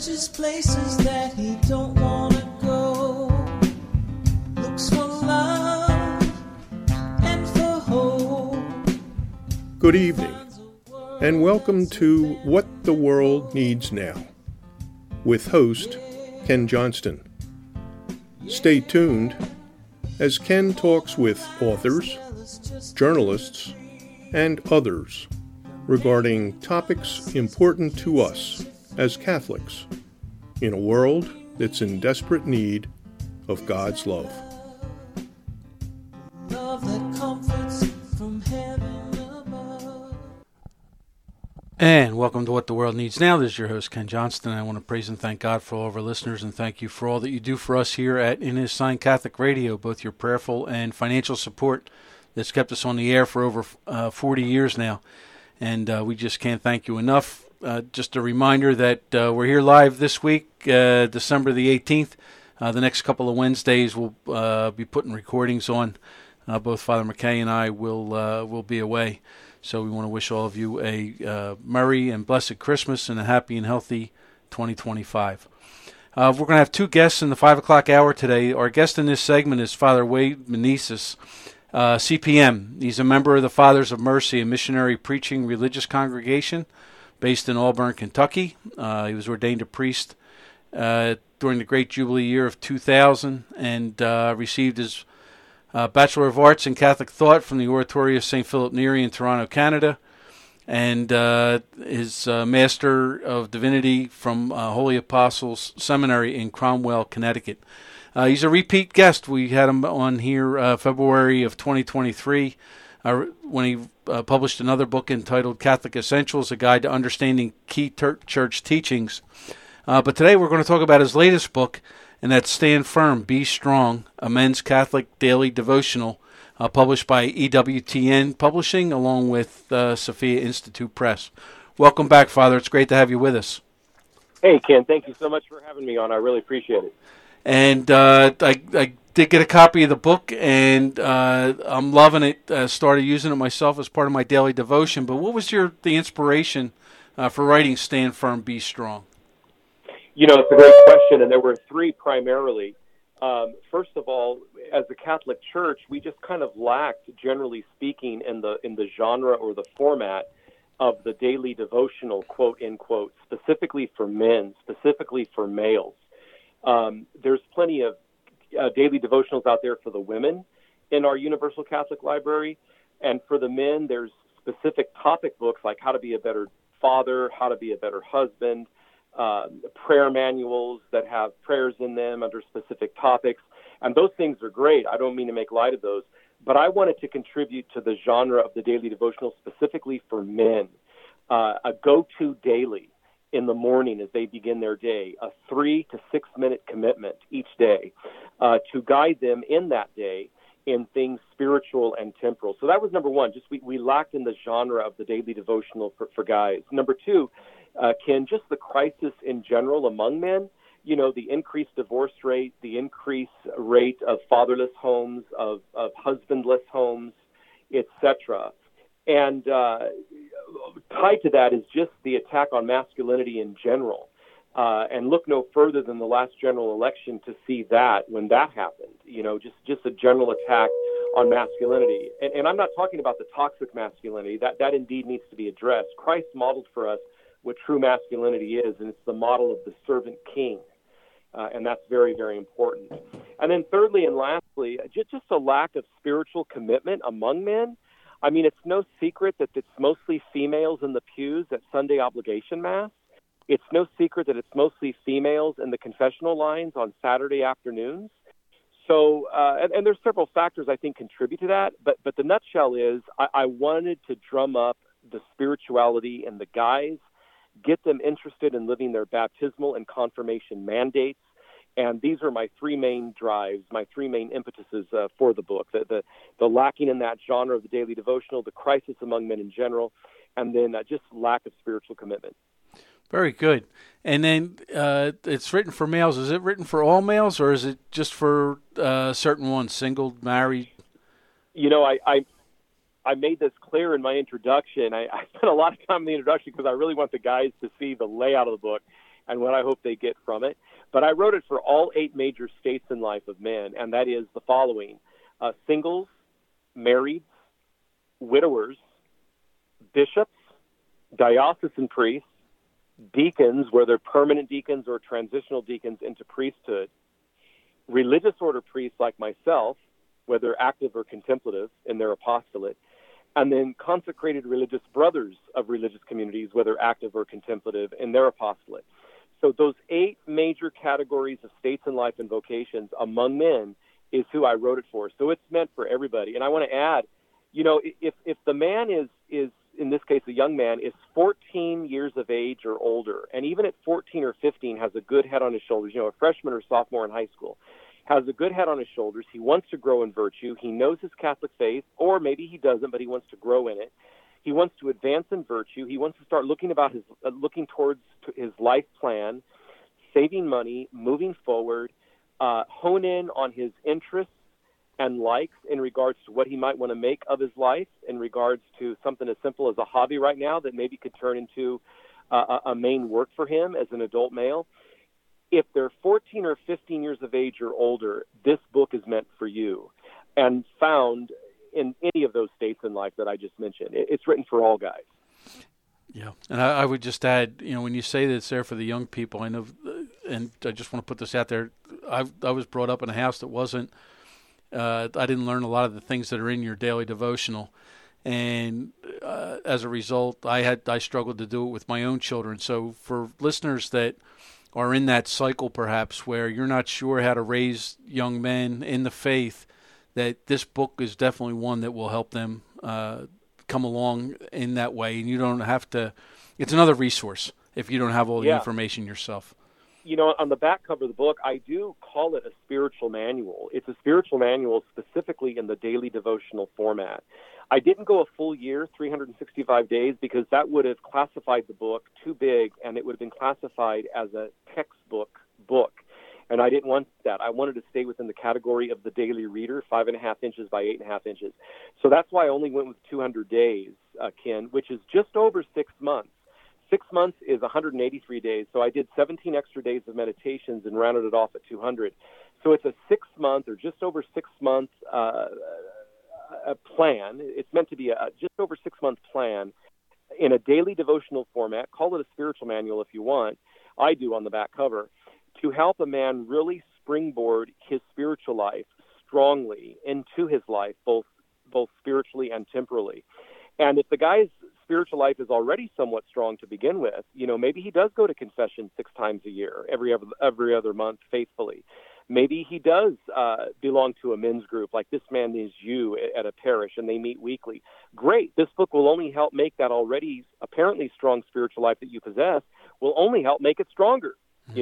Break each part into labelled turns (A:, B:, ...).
A: Just places that he don't want to go. Looks for love and for hope.
B: Good evening, and welcome to What the World Needs Now, with host Ken Johnston. Stay tuned as Ken talks with authors, journalists, and others regarding topics important to us as Catholics in a world that's in desperate need of God's love.
A: Love that comforts from heaven above.
C: And welcome to What the World Needs Now. This is your host, Ken Johnston. I want to praise and thank God for all of our listeners and thank you for all that you do for us here at In His Sign Catholic Radio, both your prayerful and financial support that's kept us on the air for over 40 years now. And we just can't thank you enough. Just a reminder that we're here live this week, December the 18th. The next couple of Wednesdays we'll be putting recordings on. Both Father McKay and I will be away. So we want to wish all of you a merry and blessed Christmas and a happy and healthy 2025. We're going to have two guests in the 5 o'clock hour today. Our guest in this segment is Father Wade Meneses, CPM. He's a member of the Fathers of Mercy, a missionary preaching religious congregation based in Auburn, Kentucky. He was ordained a priest during the Great Jubilee year of 2000 and received his Bachelor of Arts in Catholic Thought from the Oratory of St. Philip Neri in Toronto, Canada, and his Master of Divinity from Holy Apostles Seminary in Cromwell, Connecticut. He's a repeat guest. We had him on here February of 2023 when he published another book entitled Catholic Essentials, A Guide to Understanding Key Church Teachings. But today we're going to talk about his latest book, and that's Stand Firm, Be Strong, a men's Catholic daily devotional, published by EWTN Publishing along with Sophia Institute Press. Welcome back, Father. It's great to have you with us.
D: Hey, Ken. Thank you so much for having me on. I really appreciate it.
C: And I did get a copy of the book, and I'm loving it. Started using it myself as part of my daily devotion. But what was the inspiration for writing Stand Firm, Be Strong?
D: You know, it's a great question, and there were three primarily. First of all, as a Catholic Church, we just kind of lacked, generally speaking, in the genre or the format of the daily devotional, quote unquote, specifically for men, specifically for males. There's plenty of daily devotionals out there for the women in our Universal Catholic Library, and for the men, there's specific topic books like how to be a better father, how to be a better husband, prayer manuals that have prayers in them under specific topics, and those things are great. I don't mean to make light of those, but I wanted to contribute to the genre of the daily devotional specifically for men, a go-to daily in the morning as they begin their day, a 3 to 6 minute commitment each day to guide them in that day in things spiritual and temporal. So that was number one. Just we lacked in the genre of the daily devotional for guys. Number two, Ken, just the crisis in general among men, you know, the increased divorce rate, the increased rate of fatherless homes, of husbandless homes, etc. And tied to that is just the attack on masculinity in general. And look no further than the last general election to see that when that happened, you know, just a general attack on masculinity. And I'm not talking about the toxic masculinity. That indeed needs to be addressed. Christ modeled for us what true masculinity is, and it's the model of the servant king. And that's very, very important. And then thirdly and lastly, just a lack of spiritual commitment among men. I mean, it's no secret that it's mostly females in the pews at Sunday obligation mass. It's no secret that it's mostly females in the confessional lines on Saturday afternoons. So, and there's several factors I think contribute to that. But the nutshell is I wanted to drum up the spirituality in the guys, get them interested in living their baptismal and confirmation mandates. And these are my three main drives, my three main impetuses for the book, the lacking in that genre of the daily devotional, the crisis among men in general, and then just lack of spiritual commitment.
C: Very good. And then it's written for males. Is it written for all males, or is it just for certain ones, single, married?
D: You know, I made this clear in my introduction. I spent a lot of time in the introduction because I really want the guys to see the layout of the book. and what I hope they get from it. But I wrote it for all 8 major states in life of men, and that is the following: singles, marrieds, widowers, bishops, diocesan priests, deacons, whether permanent deacons or transitional deacons into priesthood, religious order priests like myself, whether active or contemplative in their apostolate, and then consecrated religious brothers of religious communities, whether active or contemplative in their apostolate. So those 8 major categories of states in life and vocations among men is who I wrote it for. So it's meant for everybody. And I want to add, if the man is in this case a young man, is 14 years of age or older, and even at 14 or 15 has a good head on his shoulders, a freshman or sophomore in high school, has a good head on his shoulders, he wants to grow in virtue, he knows his Catholic faith, or maybe he doesn't, but he wants to grow in it. He wants to advance in virtue. He wants to start looking towards his life plan, saving money, moving forward, hone in on his interests and likes in regards to what he might want to make of his life, in regards to something as simple as a hobby right now that maybe could turn into a main work for him as an adult male. If they're 14 or 15 years of age or older, this book is meant for you and found in any of those states in life that I just mentioned. It's written for all guys.
C: Yeah, and I would just add, when you say that it's there for the young people, I know, and I just want to put this out there, I was brought up in a house that wasn't, I didn't learn a lot of the things that are in your daily devotional, and as a result, I struggled to do it with my own children. So for listeners that are in that cycle perhaps where you're not sure how to raise young men in the faith, that this book is definitely one that will help them come along in that way. And you don't have to, it's another resource if you don't have all the information yourself.
D: On the back cover of the book, I do call it a spiritual manual. It's a spiritual manual specifically in the daily devotional format. I didn't go a full year, 365 days, because that would have classified the book too big, and it would have been classified as a textbook book. And I didn't want that. I wanted to stay within the category of the daily reader, 5.5 inches by 8.5 inches. So that's why I only went with 200 days, Ken, which is just over 6 months. 6 months is 183 days. So I did 17 extra days of meditations and rounded it off at 200. So it's a 6 month or just over 6 month a plan. It's meant to be a just over 6 month plan in a daily devotional format. Call it a spiritual manual if you want. I do on the back cover, to help a man really springboard his spiritual life strongly into his life, both spiritually and temporally. And if the guy's spiritual life is already somewhat strong to begin with, maybe he does go to confession 6 times a year, every other month faithfully. Maybe he does belong to a men's group like This Man Is You at a parish, and they meet weekly. Great. This book will only help make that already apparently strong spiritual life that you possess, will only help make it stronger,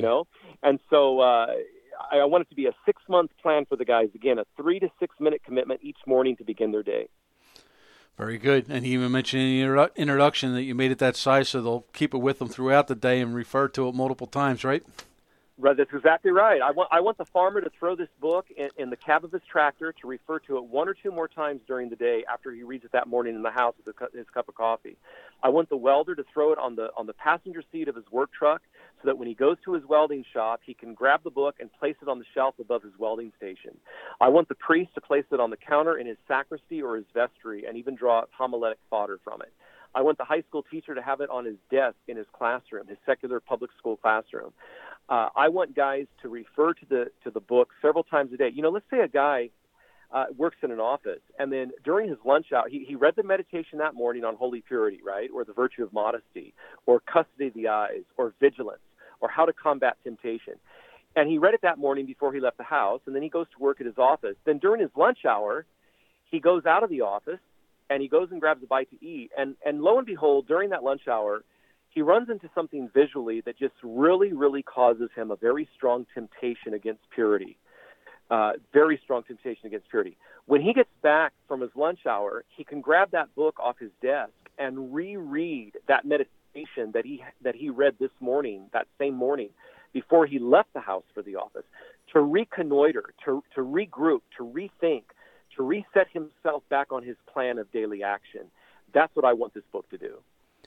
D: And so I want it to be a 6 month plan for the guys. Again, a 3 to 6 minute commitment each morning to begin their day.
C: Very good. And he even mentioned in the introduction that you made it that size so they'll keep it with them throughout the day and refer to it multiple times, right?
D: Right, that's exactly right. I want the farmer to throw this book in the cab of his tractor, to refer to it 1 or 2 more times during the day after he reads it that morning in the house with his cup of coffee. I want the welder to throw it on the passenger seat of his work truck so that when he goes to his welding shop, he can grab the book and place it on the shelf above his welding station. I want the priest to place it on the counter in his sacristy or his vestry and even draw homiletic fodder from it. I want the high school teacher to have it on his desk in his classroom, his secular public school classroom. I want guys to refer to the book several times a day. Let's say a guy works in an office, and then during his lunch hour, he read the meditation that morning on holy purity, right, or the virtue of modesty, or custody of the eyes, or vigilance, or how to combat temptation. And he read it that morning before he left the house, and then he goes to work at his office. Then during his lunch hour, he goes out of the office, and he goes and grabs a bite to eat. And lo and behold, during that lunch hour, he runs into something visually that just really, really causes him a very strong temptation against purity. Very strong temptation against purity. When he gets back from his lunch hour, he can grab that book off his desk and reread that meditation that he read this morning, that same morning, before he left the house for the office, to reconnoiter, to regroup, to rethink, to reset himself back on his plan of daily action. That's what I want this book to do.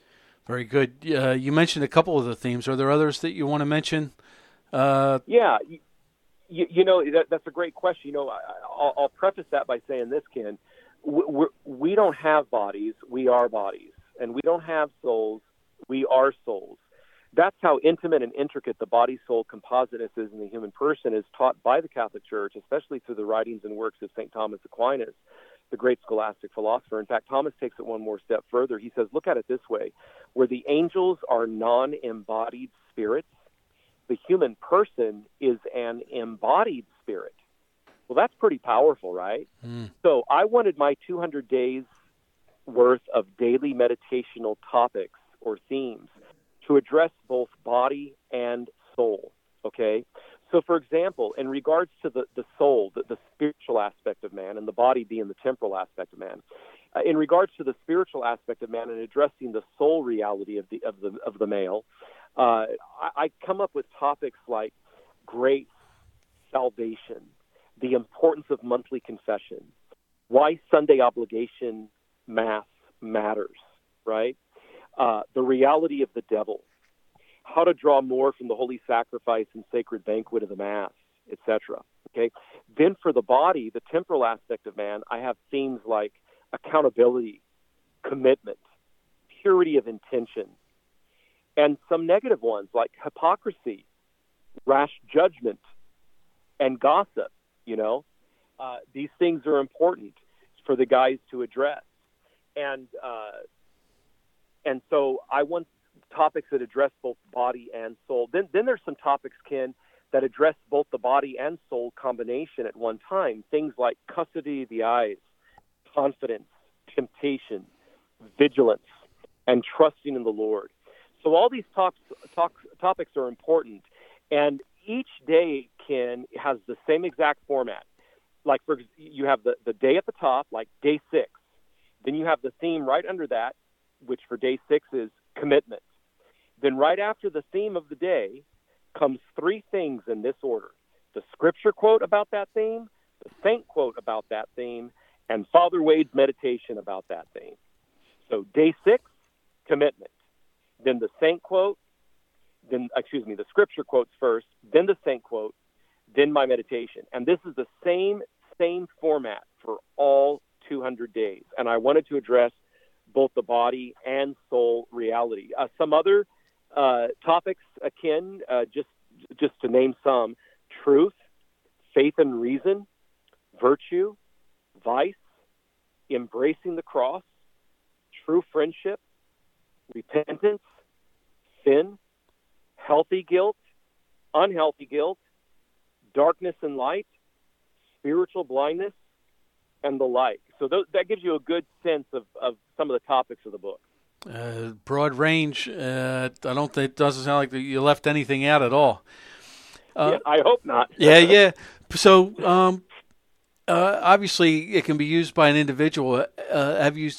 C: Very good. You mentioned a couple of the themes. Are there others that you want to mention?
D: Yeah. That's a great question. I'll preface that by saying this, Ken. We don't have bodies. We are bodies. And we don't have souls. We are souls. That's how intimate and intricate the body-soul compositeness is in the human person, is taught by the Catholic Church, especially through the writings and works of St. Thomas Aquinas, the great scholastic philosopher. In fact, Thomas takes it one more step further. He says, look at it this way. Where the angels are non-embodied spirits, the human person is an embodied spirit. Well, that's pretty powerful, right? So I wanted my 200 days worth of daily meditational topics or themes to address both body and soul, okay? So, for example, in regards to the soul, the spiritual aspect of man, and the body being the temporal aspect of man, in regards to the spiritual aspect of man and addressing the soul reality of the male, I come up with topics like grace, salvation, the importance of monthly confession, why Sunday obligation Mass matters, right? The reality of the devil, how to draw more from the holy sacrifice and sacred banquet of the Mass, etc. Okay. Then for the body, the temporal aspect of man, I have themes like accountability, commitment, purity of intention, and some negative ones like hypocrisy, rash judgment, and gossip. These things are important for the guys to address. And so I want topics that address both body and soul. Then there's some topics, Ken, that address both the body and soul combination at one time. Things like custody of the eyes, confidence, temptation, vigilance, and trusting in the Lord. So all these topics are important. And each day, Ken, has the same exact format. Like, you have the day at the top, like day 6. Then you have the theme right under that, which for day 6 is commitment. Then right after the theme of the day comes 3 things in this order: the scripture quote about that theme, the saint quote about that theme, and Father Wade's meditation about that theme. So day 6, commitment. Then the saint quote, the scripture quotes first, then the saint quote, then my meditation. And this is the same format for all 200 days. And I wanted to address both the body and soul reality. Some other topics akin, just to name some: truth, faith and reason, virtue, vice, embracing the cross, true friendship, repentance, sin, healthy guilt, unhealthy guilt, darkness and light, spiritual blindness, and the like. So that gives you a good sense of some of the topics of the book.
C: Broad range. I don't think it doesn't sound like you left anything out at all.
D: Yeah, I hope not.
C: Yeah. So obviously it can be used by an individual. Have you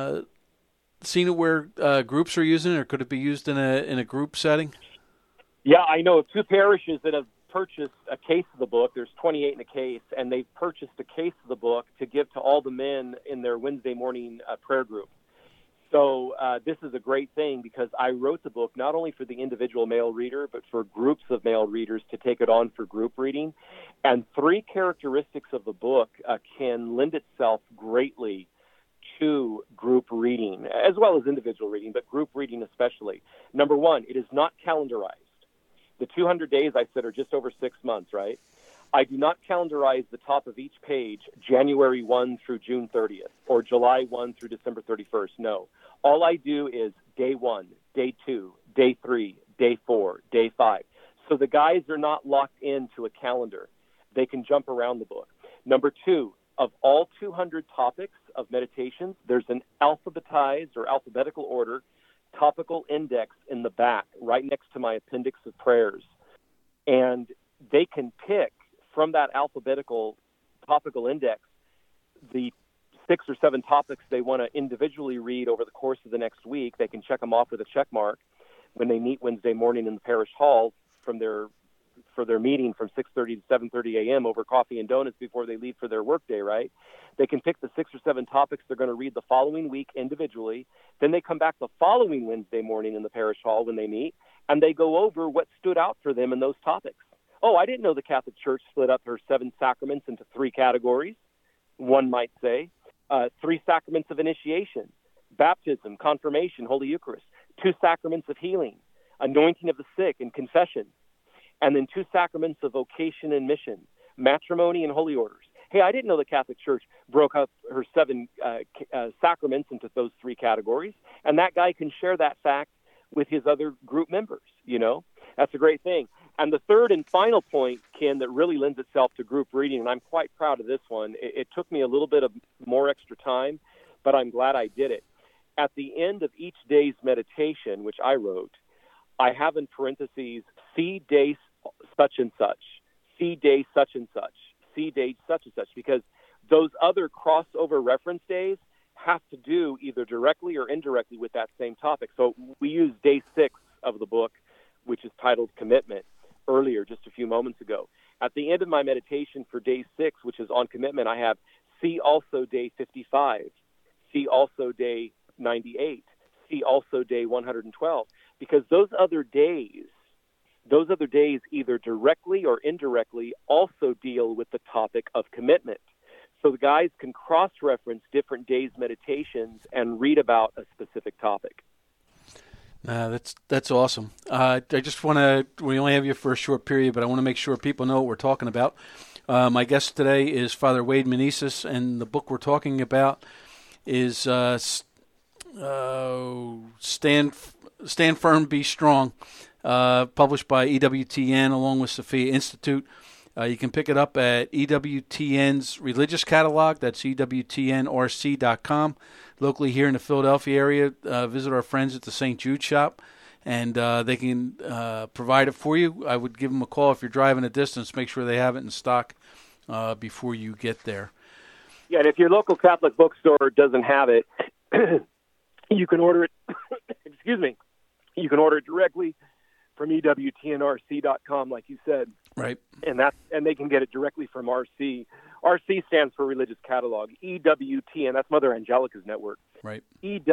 C: seen it where groups are using it, or could it be used in a group setting?
D: Yeah, I know of 2 parishes that have purchased a case of the book. There's 28 in a case, and they've purchased a case of the book to give to all the men in their Wednesday morning prayer group. So this is a great thing, because I wrote the book not only for the individual male reader, but for groups of male readers to take it on for group reading. And 3 characteristics of the book can lend itself greatly to group reading, as well as individual reading, but group reading especially. Number 1, it is not calendarized. The 200 days, I said, are just over 6 months, right? I do not calendarize the top of each page January 1 through June 30th or July 1 through December 31st. No. All I do is day 1, day 2, day 3, day 4, day 5. So the guys are not locked into a calendar. They can jump around the book. Number 2, of all 200 topics of meditations, there's an alphabetized or alphabetical order topical index in the back, right next to my appendix of prayers. And they can pick from that alphabetical topical index the 6 or 7 topics they want to individually read over the course of the next week. They can check them off with a check mark when they meet Wednesday morning in the parish hall from their for their meeting from 6:30 to 7:30 a.m. over coffee and donuts before they leave for their workday, right? They can pick the 6 or 7 topics they're going to read the following week individually. Then they come back the following Wednesday morning in the parish hall when they meet, and they go over what stood out for them in those topics. Oh, I didn't know the Catholic Church split up her 7 sacraments into 3 categories, one might say. 3 sacraments of initiation, baptism, confirmation, Holy Eucharist, 2 sacraments of healing, anointing of the sick, and confession, and then 2 sacraments of vocation and mission, matrimony and holy orders. Hey, I didn't know the Catholic Church broke up her 7 sacraments into those 3 categories, and that guy can share that fact with his other group members, you know? That's a great thing. And the third and final point, Ken, that really lends itself to group reading, and I'm quite proud of this one. It took me a little bit of more extra time, but I'm glad I did it. At the end of each day's meditation, which I wrote, I have in parentheses, see day such and such, see day such and such, see day such and such, because those other crossover reference days have to do either directly or indirectly with that same topic. So we use day 6 of the book, which is titled Commitment, earlier, just a few moments ago. At the end of my meditation for day 6, which is on commitment, I have see also day 55, see also day 98, see also day 112, because those other days either directly or indirectly also deal with the topic of commitment. So the guys can cross-reference different days' meditations and read about a specific topic.
C: That's awesome. I just want to, we only have you for a short period, but I want to make sure people know what we're talking about. My guest today is Father Wade Menezes, and the book we're talking about is Stand Firm, Be Strong, published by EWTN along with Sophia Institute. You can pick it up at EWTN's religious catalog. That's EWTNRC.com. Locally here in the Philadelphia area, visit our friends at the St. Jude shop, and they can provide it for you. I would give them a call if you're driving a distance. Make sure they have it in stock before you get there.
D: Yeah, and if your local Catholic bookstore doesn't have it, you can order it. Excuse me. You can order it directly from EWTNRC.com, like you said.
C: Right.
D: And they can get it directly from RC. RC stands for Religious Catalog. EWTN, that's Mother Angelica's network.
C: Right.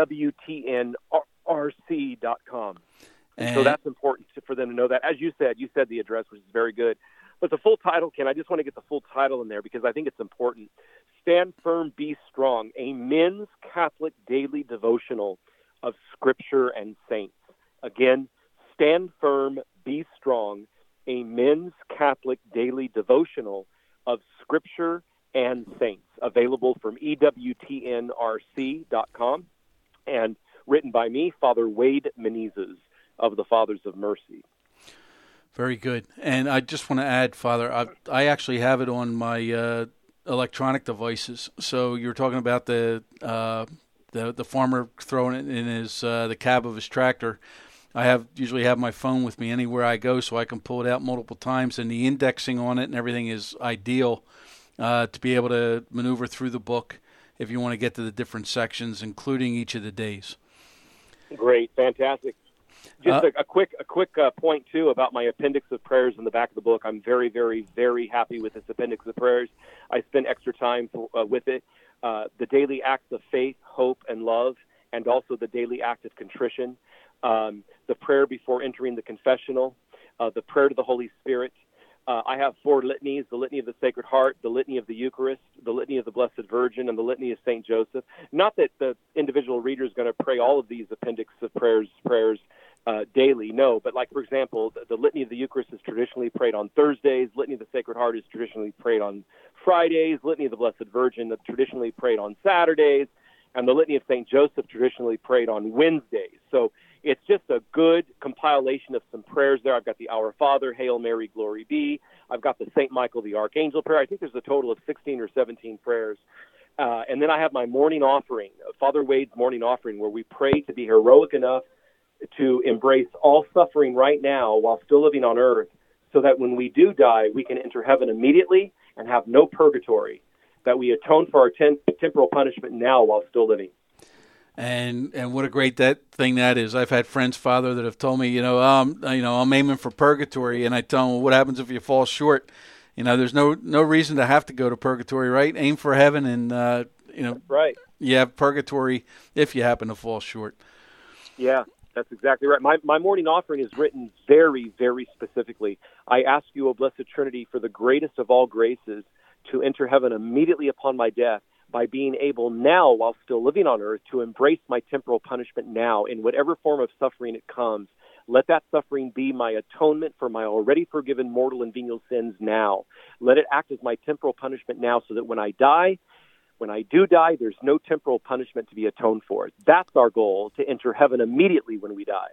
D: EWTNRC.com. And so that's important for them to know that. As you said the address, which is very good. But the full title, Ken, I just want to get the full title in there because I think it's important. Stand Firm, Be Strong, a men's Catholic daily devotional of Scripture and Saints. Again, Stand Firm, Be Strong, a men's Catholic daily devotional of Scripture and Saints, available from EWTNRC.com and written by me, Father Wade Menezes of the Fathers of Mercy.
C: Very good. And I just want to add, Father, I actually have it on my electronic devices. So you're talking about the farmer throwing it in his the cab of his tractor. I usually have my phone with me anywhere I go, so I can pull it out multiple times, and the indexing on it and everything is ideal to be able to maneuver through the book if you want to get to the different sections, including each of the days.
D: Great, fantastic. Just a quick point too about my appendix of prayers in the back of the book. I'm very, very, very happy with this appendix of prayers. I spent extra time with it. The daily acts of faith, hope, and love, and also the daily act of contrition. The prayer before entering the confessional, the prayer to the Holy Spirit. I have 4 litanies: the Litany of the Sacred Heart, the Litany of the Eucharist, the Litany of the Blessed Virgin, and the Litany of St. Joseph. Not that the individual reader is going to pray all of these appendix of prayers daily, no. But like, for example, the Litany of the Eucharist is traditionally prayed on Thursdays. Litany of the Sacred Heart is traditionally prayed on Fridays. Litany of the Blessed Virgin is traditionally prayed on Saturdays. And the Litany of St. Joseph traditionally prayed on Wednesdays. So it's just a good compilation of some prayers there. I've got the Our Father, Hail Mary, Glory Be. I've got the St. Michael the Archangel prayer. I think there's a total of 16 or 17 prayers. And then I have my morning offering, Father Wade's morning offering, where we pray to be heroic enough to embrace all suffering right now while still living on earth, so that when we do die, we can enter heaven immediately and have no purgatory, that we atone for our temporal punishment now while still living.
C: And what a great thing that is. I've had friends, Father, that have told me, I'm aiming for purgatory, and I tell them, well, what happens if you fall short? There's no reason to have to go to purgatory, right? Aim for heaven, and
D: That's right.
C: You have purgatory if you happen to fall short.
D: Yeah, that's exactly right. My morning offering is written very, very specifically. I ask you, O Blessed Trinity, for the greatest of all graces, to enter heaven immediately upon my death, by being able now, while still living on earth, to embrace my temporal punishment now in whatever form of suffering it comes. Let that suffering be my atonement for my already forgiven mortal and venial sins now. Let it act as my temporal punishment now, so that when I do die, there's no temporal punishment to be atoned for. That's our goal, to enter heaven immediately when we die.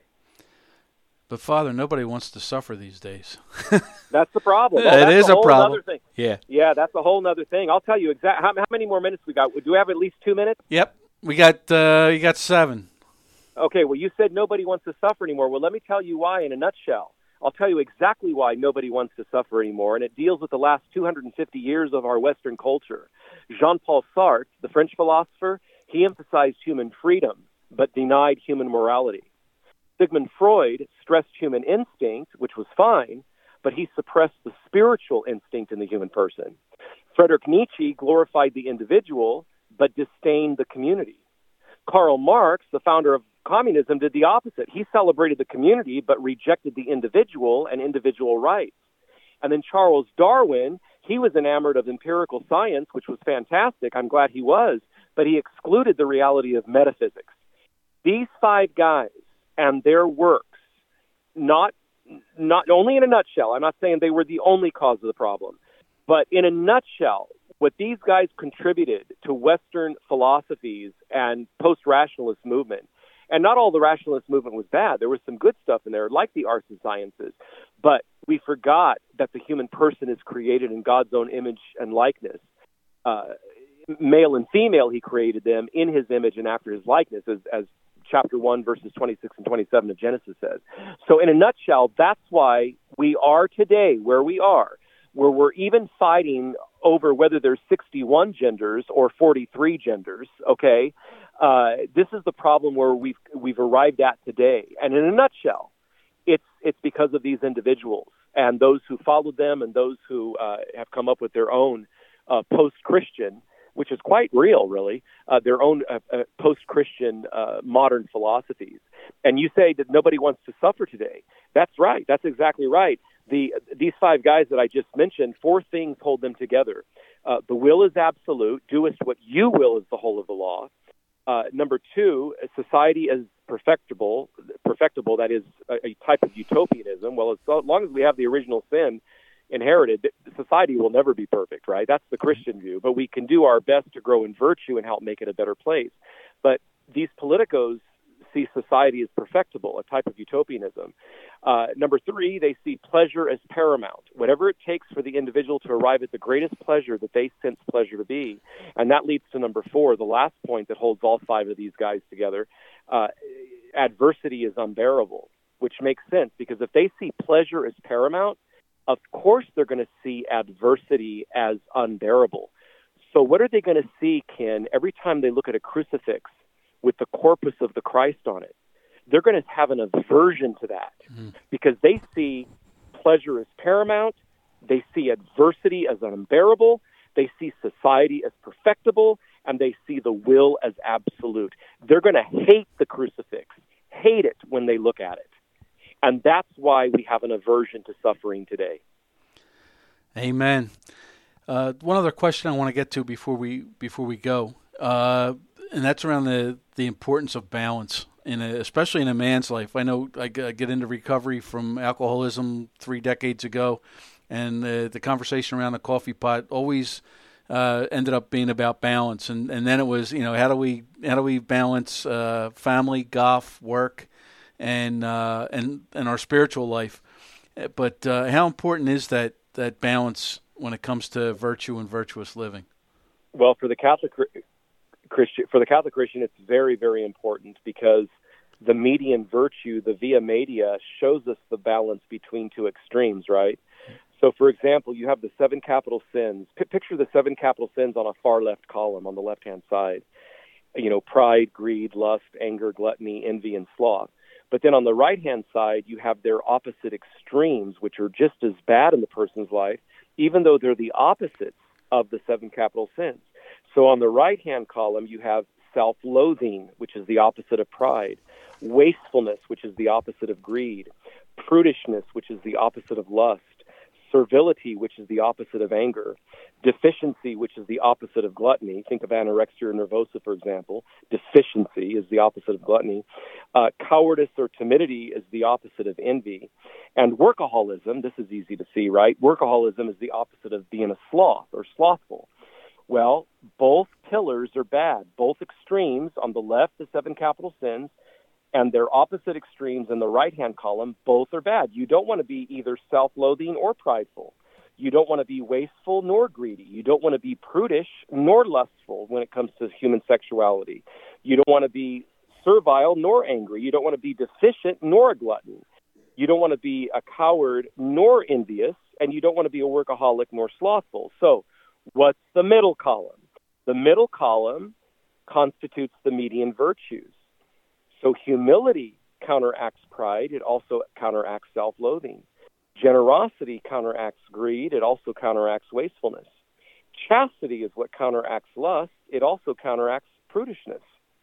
C: But, Father, nobody wants to suffer these days.
D: That's the problem.
C: It is a problem.
D: Thing.
C: Yeah,
D: that's a whole other thing. I'll tell you exactly how many more minutes we got. Do we have at least 2 minutes?
C: Yep, we got you got 7.
D: Okay, well, you said nobody wants to suffer anymore. Well, let me tell you why in a nutshell. I'll tell you exactly why nobody wants to suffer anymore, and it deals with the last 250 years of our Western culture. Jean-Paul Sartre, the French philosopher, he emphasized human freedom, but denied human morality. Sigmund Freud stressed human instinct, which was fine, but he suppressed the spiritual instinct in the human person. Friedrich Nietzsche glorified the individual, but disdained the community. Karl Marx, the founder of communism, did the opposite. He celebrated the community, but rejected the individual and individual rights. And then Charles Darwin, he was enamored of empirical science, which was fantastic. I'm glad he was, but he excluded the reality of metaphysics. These 5 guys and their works, not only in a nutshell, I'm not saying they were the only cause of the problem, but in a nutshell, what these guys contributed to Western philosophies and post-rationalist movement, and not all the rationalist movement was bad. There was some good stuff in there, like the arts and sciences, but we forgot that the human person is created in God's own image and likeness. Male and female, he created them in his image and after his likeness, as chapter 1, verses 26 and 27 of Genesis says. So in a nutshell, that's why we are today where we are, where we're even fighting over whether there's 61 genders or 43 genders, okay? This is the problem where we've arrived at today. And in a nutshell, it's because of these individuals and those who followed them and those who have come up with their own post-Christian, which is quite real, really, their own post-Christian modern philosophies. And you say that nobody wants to suffer today. That's right. That's exactly right. These 5 guys that I just mentioned, 4 things hold them together. The will is absolute. Doest what you will is the whole of the law. Number 2, society is perfectible, that is a type of utopianism. Well, as long as we have the original sin inherited, society will never be perfect, right? That's the Christian view. But we can do our best to grow in virtue and help make it a better place. But these politicos see society as perfectible, a type of utopianism. Number 3, they see pleasure as paramount, whatever it takes for the individual to arrive at the greatest pleasure that they sense pleasure to be. And that leads to number 4, the last point that holds all 5 of these guys together. Adversity is unbearable, which makes sense, because if they see pleasure as paramount, of course they're going to see adversity as unbearable. So what are they going to see, Ken, every time they look at a crucifix with the corpus of the Christ on it? They're going to have an aversion to that because they see pleasure as paramount, they see adversity as unbearable, they see society as perfectible, and they see the will as absolute. They're going to hate the crucifix, hate it when they look at it. And that's why we have an aversion to suffering today.
C: Amen. One other question I want to get to before we go, and that's around the importance of balance, especially in a man's life. I know I get into recovery from alcoholism 3 decades ago, and the conversation around the coffee pot always ended up being about balance. And then it was, how do we balance family, golf, work, and our spiritual life? But how important is that balance when it comes to virtue and virtuous living?
D: Well, for the Catholic Christian, it's very, very important, because the median virtue, the via media, shows us the balance between 2 extremes, right? So, for example, you have the 7 capital sins. Picture the 7 capital sins on a far left column on the left-hand side. pride, greed, lust, anger, gluttony, envy, and sloth. But then on the right-hand side, you have their opposite extremes, which are just as bad in the person's life, even though they're the opposites of the 7 capital sins. So on the right-hand column, you have self-loathing, which is the opposite of pride, wastefulness, which is the opposite of greed, prudishness, which is the opposite of lust, servility, which is the opposite of anger, deficiency, which is the opposite of gluttony. Think of anorexia nervosa, for example. Deficiency is the opposite of gluttony. Cowardice or timidity is the opposite of envy. And workaholism, this is easy to see, right? Workaholism is the opposite of being a sloth or slothful. Well, both pillars are bad. Both extremes, on the left, the 7 capital sins, and their opposite extremes in the right-hand column, both are bad. You don't want to be either self-loathing or prideful. You don't want to be wasteful nor greedy. You don't want to be prudish nor lustful when it comes to human sexuality. You don't want to be servile nor angry. You don't want to be deficient nor a glutton. You don't want to be a coward nor envious, and you don't want to be a workaholic nor slothful. So what's the middle column? The middle column constitutes the median virtues. So humility counteracts pride. It also counteracts self-loathing. Generosity counteracts greed. It also counteracts wastefulness. Chastity is what counteracts lust. It also counteracts prudishness.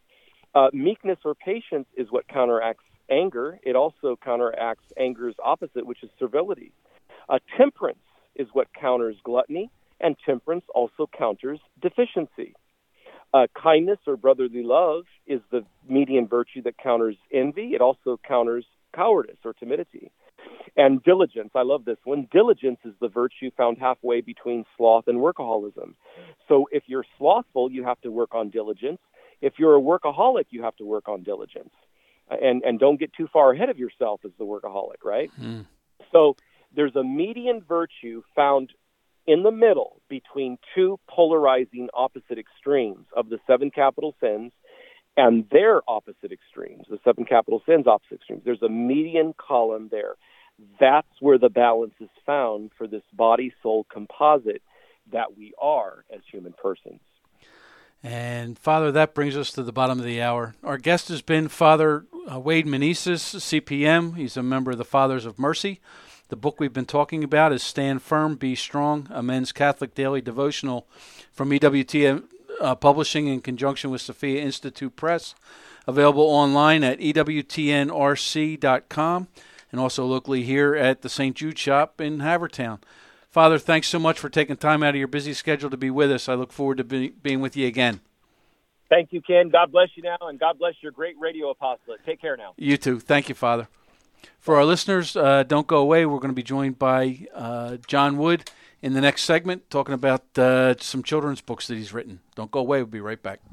D: Meekness or patience is what counteracts anger. It also counteracts anger's opposite, which is servility. Temperance is what counters gluttony, and temperance also counters deficiency. Kindness or brotherly love is the median virtue that counters envy. It also counters cowardice or timidity. And diligence, I love this one. Diligence is the virtue found halfway between sloth and workaholism. So if you're slothful, you have to work on diligence. If you're a workaholic, you have to work on diligence. And don't get too far ahead of yourself as the workaholic, right? Mm. So there's a median virtue found in the middle between two polarizing opposite extremes of the 7 capital sins and their opposite extremes, the 7 capital sins opposite extremes. There's a median column there. That's where the balance is found for this body-soul composite that we are as human persons.
C: And, Father, that brings us to the bottom of the hour. Our guest has been Father Wade Meneses, CPM. He's a member of the Fathers of Mercy. The book we've been talking about is Stand Firm, Be Strong, a men's Catholic daily devotional from EWTN Publishing in conjunction with Sophia Institute Press. Available online at EWTNRC.com and also locally here at the St. Jude Shop in Havertown. Father, thanks so much for taking time out of your busy schedule to be with us. I look forward to being with you again.
D: Thank you, Ken. God bless you now, and God bless your great radio apostolate. Take care now.
C: You too. Thank you, Father. For our listeners, don't go away. We're going to be joined by John Wood in the next segment, talking about some children's books that he's written. Don't go away. We'll be right back.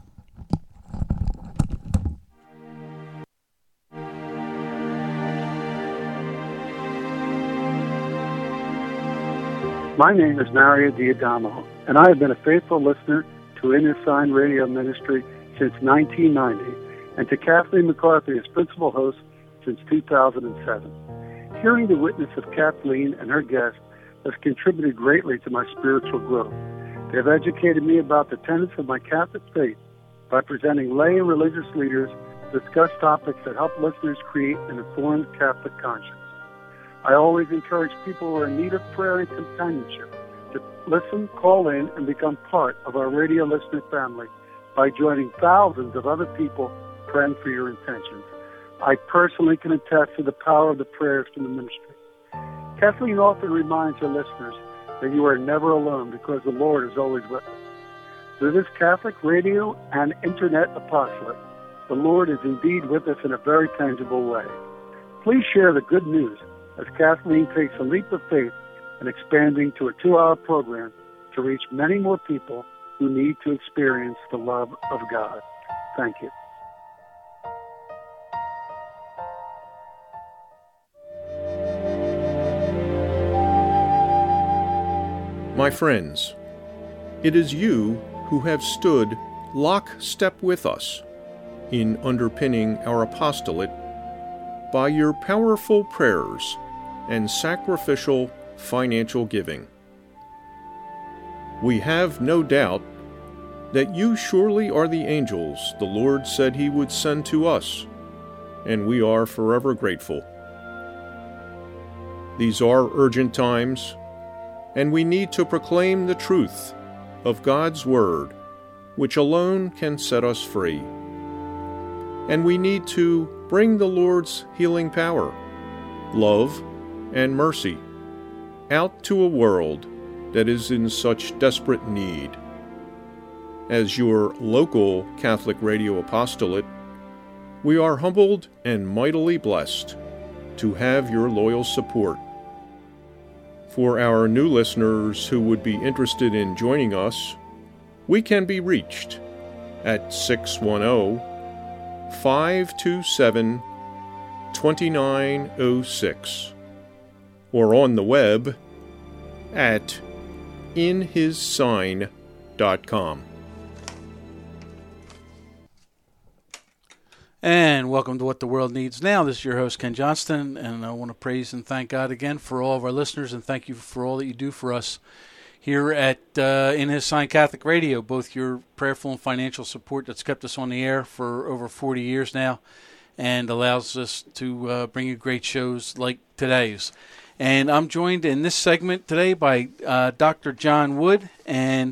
E: My name is Mario D'Adamo, and I have been a faithful listener to In His Sign Radio Ministry since 1990, and to Kathleen McCarthy as principal host since 2007. Hearing the witness of Kathleen and her guests has contributed greatly to my spiritual growth. They have educated me about the tenets of my Catholic faith by presenting lay and religious leaders discuss topics that help listeners create an informed Catholic conscience. I always encourage people who are in need of prayer and companionship to listen, call in, and become part of our radio listener family by joining thousands of other people praying for your intentions. I personally can attest to the power of the prayers from the ministry. Kathleen often reminds her listeners that you are never alone because the Lord is always with us. Through this Catholic radio and internet apostolate, the Lord is indeed with us in a very tangible way. Please share the good news as Kathleen takes a leap of faith in expanding to a 2-hour program to reach many more people who need to experience the love of God. Thank you.
B: My friends, it is you who have stood lockstep with us in underpinning our apostolate by your powerful prayers and sacrificial financial giving. We have no doubt that you surely are the angels the Lord said he would send to us, and we are forever grateful. These are urgent times, and we need to proclaim the truth of God's Word, which alone can set us free. And we need to bring the Lord's healing power, love, and mercy out to a world that is in such desperate need. As your local Catholic radio apostolate, we are humbled and mightily blessed to have your loyal support. For our new listeners who would be interested in joining us, we can be reached at 610-527-2906 or on the web at inhissign.com.
C: And welcome to What the World Needs Now. This is your host, Ken Johnston, and I want to praise and thank God again for all of our listeners, and thank you for all that you do for us here at In His Sign Catholic Radio, both your prayerful and financial support that's kept us on the air for over 40 years now and allows us to bring you great shows like today's. And I'm joined in this segment today by Dr. John Wood, and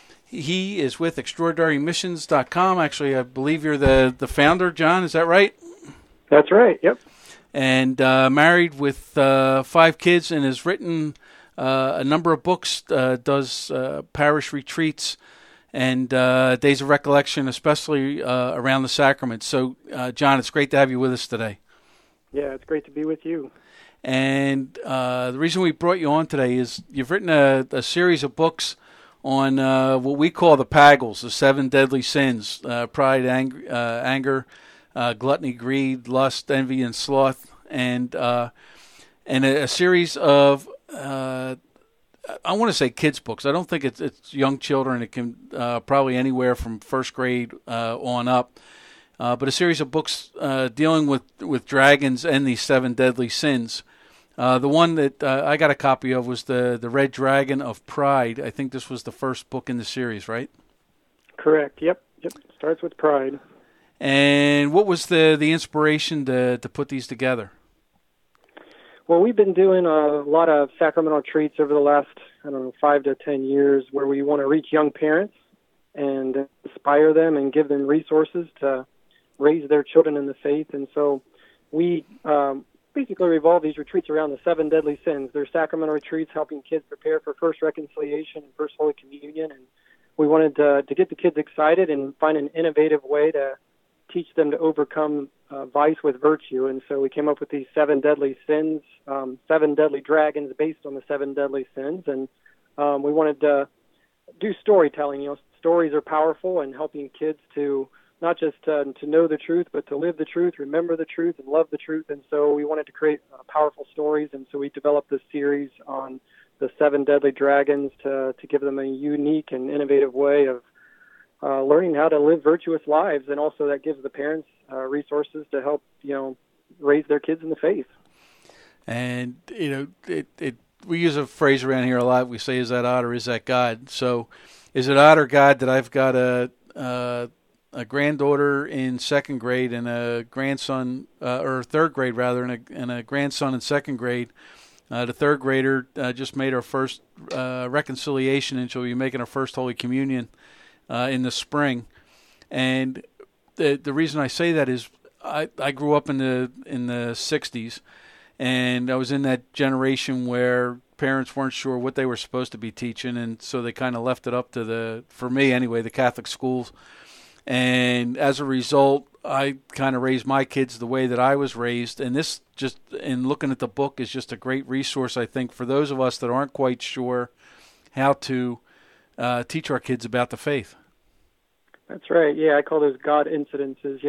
C: he is with ExtraordinaryMissions.com. Actually, I believe you're the founder, John. Is that right?
F: That's right, yep.
C: And married with 5 kids, and has written a number of books, does parish retreats and days of recollection, especially around the sacraments. So, John, it's great to have you with us today.
F: Yeah, it's great to be with you.
C: And the reason we brought you on today is you've written a series of books on what we call the Pagels, the 7 deadly sins: pride, anger, gluttony, greed, lust, envy, and sloth, and a series of I want to say kids books. I don't think it's young children. It can probably anywhere from first grade on up. But a series of books dealing with dragons and these 7 deadly sins. The one that I got a copy of was the Red Dragon of Pride. I think this was the first book in the series, right?
F: Correct. Yep. Starts with pride.
C: And what was the inspiration to put these together?
F: Well, we've been doing a lot of sacramental retreats over the last, 5 to 10 years, where we want to reach young parents and inspire them and give them resources to raise their children in the faith. And so we basically revolve these retreats around the 7 deadly sins. They're sacramental retreats helping kids prepare for First Reconciliation and First Holy Communion. And we wanted to get the kids excited and find an innovative way to teach them to overcome vice with virtue. And so we came up with these 7 deadly sins, 7 deadly dragons based on the 7 deadly sins. And we wanted to do storytelling. Stories are powerful, and helping kids to not just to know the truth, but to live the truth, remember the truth, and love the truth. And so we wanted to create powerful stories, and so we developed this series on the 7 deadly dragons to give them a unique and innovative way of learning how to live virtuous lives, and also that gives the parents resources to help raise their kids in the faith. And
C: we use a phrase around here a lot. We say, "Is that odd or is that God?" So, is it odd or God that I've got a granddaughter in 2nd grade and a grandson, or 3rd grade rather, and a grandson in 2nd grade? The 3rd grader just made her first reconciliation, and she'll be making her first Holy Communion in the spring. And the reason I say that is I grew up in the 60s, and I was in that generation where parents weren't sure what they were supposed to be teaching, and so they kind of left it up to for me anyway, the Catholic schools. And as a result, I kind of raised my kids the way that I was raised. And this, just in looking at the book, is just a great resource, I think, for those of us that aren't quite sure how to teach our kids about the faith.
F: That's right. Yeah, I call those God incidences.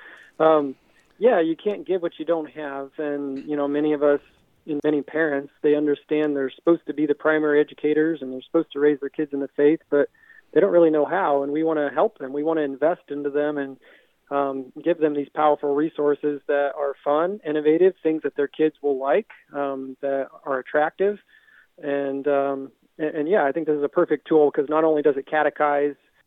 F: Yeah, you can't give what you don't have. And, many of us, many parents, they understand they're supposed to be the primary educators and they're supposed to raise their kids in the faith, but they don't really know how, and we want to help them. We want to invest into them and give them these powerful resources that are fun, innovative, things that their kids will like, that are attractive. And yeah, I think this is a perfect tool because not only does it catechize